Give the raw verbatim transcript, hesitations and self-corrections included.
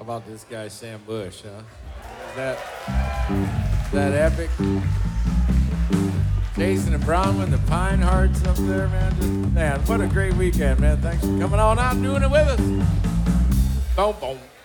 about this guy, Sam Bush, huh? Is that, is that epic? Jason and Bronwyn, the Pine Hearts up there, man. Just, man, what a great weekend, man. Thanks for coming on out and doing it with us. Boom, boom.